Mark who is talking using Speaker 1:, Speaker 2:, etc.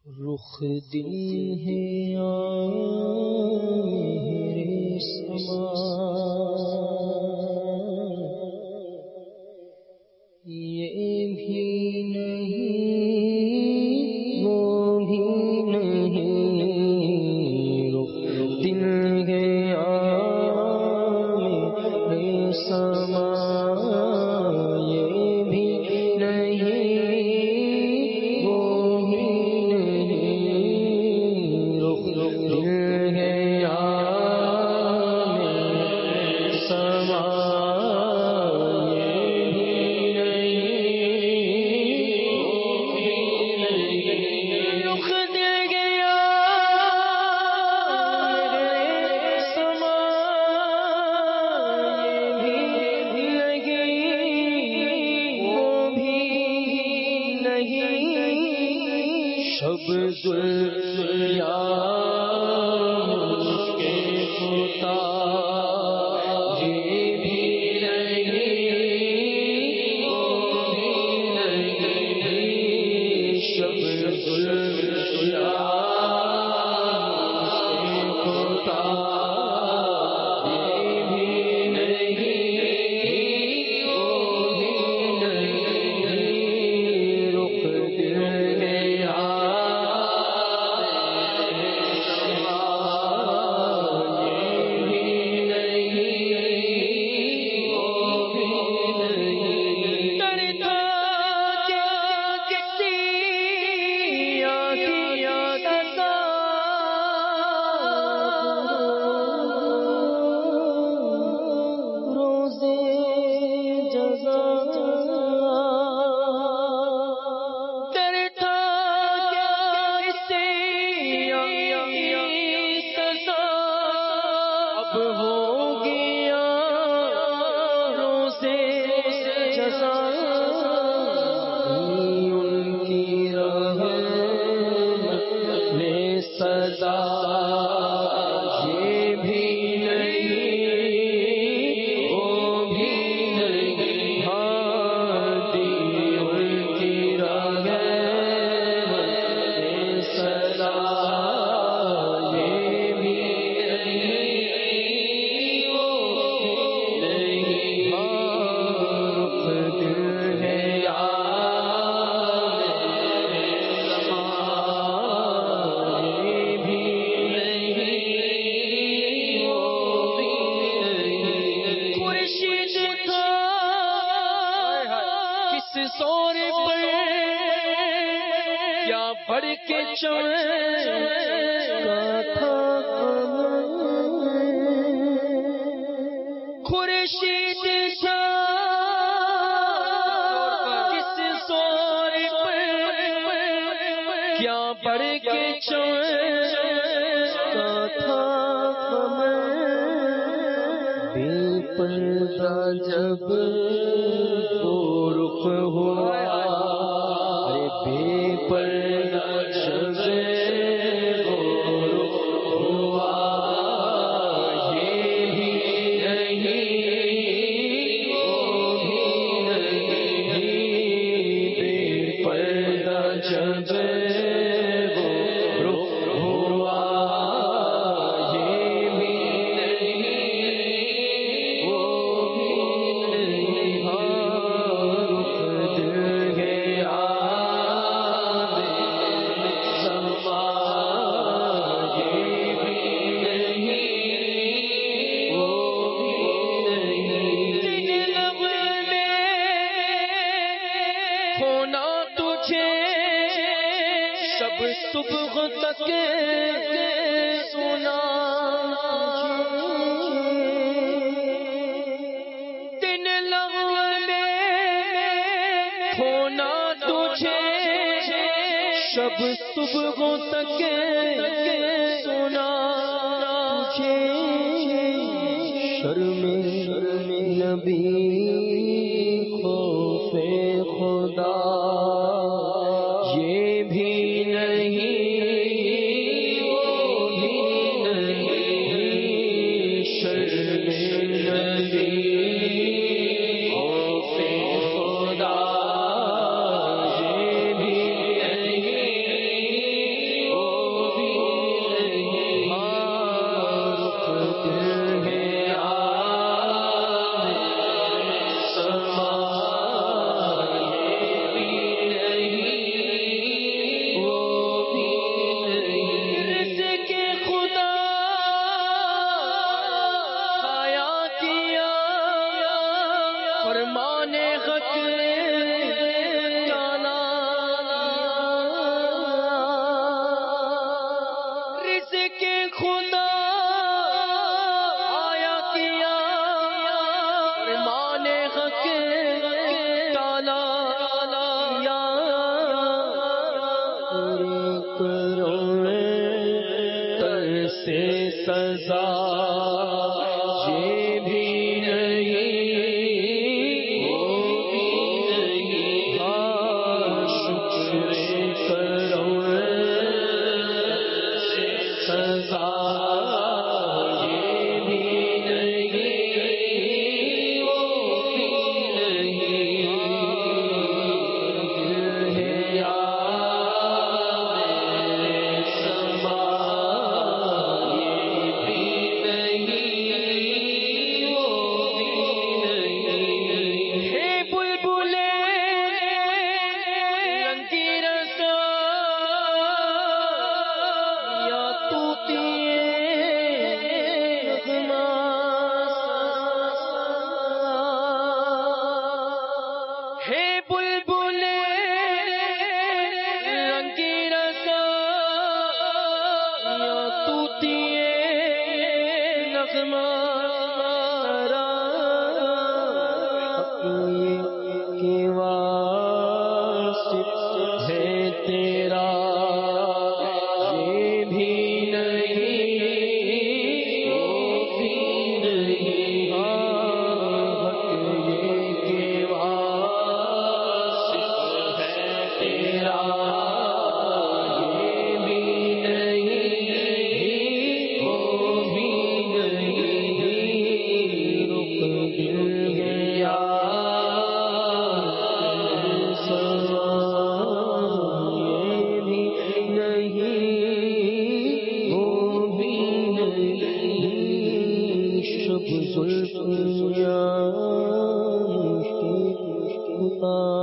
Speaker 1: رخ دل ہے یا میرے سما، یہ بھی نہیں وہ بھی نہیں، رخ دل ہے یا میرے سما، یہ بھی نہیں وہ بھی نہیں، رخ دل ہے یا میرے سما، شب دنیا کے ہوتا یہ بھی نہیں وہ بھی نہیں، شب دنیا کے ہوتا یہ بھی نہیں وہ بھی نہیں، رخ دل گیا سزا یہ بھی نہیں وہ بھی نہیں، ہادی ان کی راہ میں سزا یہ بھی نہیں وہ نہیں، رخ دل ہے یا سور پر کیا بڑھ کے چمکا تھا خورشید تھا، کس سور پر کیا بڑھ کے چمکا تھا، بے پردہ جب رخ ہوا، ارے بے پردہ جب رخ ہوا، یہ بھی نہیں وہ بھی نہیں، بے پردہ جب رخ ہوا، یہ بھی نہیں وہ بھی صبح تک سنا، دن لغو میں ہونا تجھے، شب صبح تک سنا تجھے، شرم نبی خوف خدا یہ بھی نہیں وہ بھی نہیں، شرم نبی خوف خدا یہ بھی نہیں فقروں تر سے سزا یہ بھی نہیں، وہ بھی نہیں، شکر کرو سزا یہ بھی نہیں، وہ بھی نہیں، زلف یا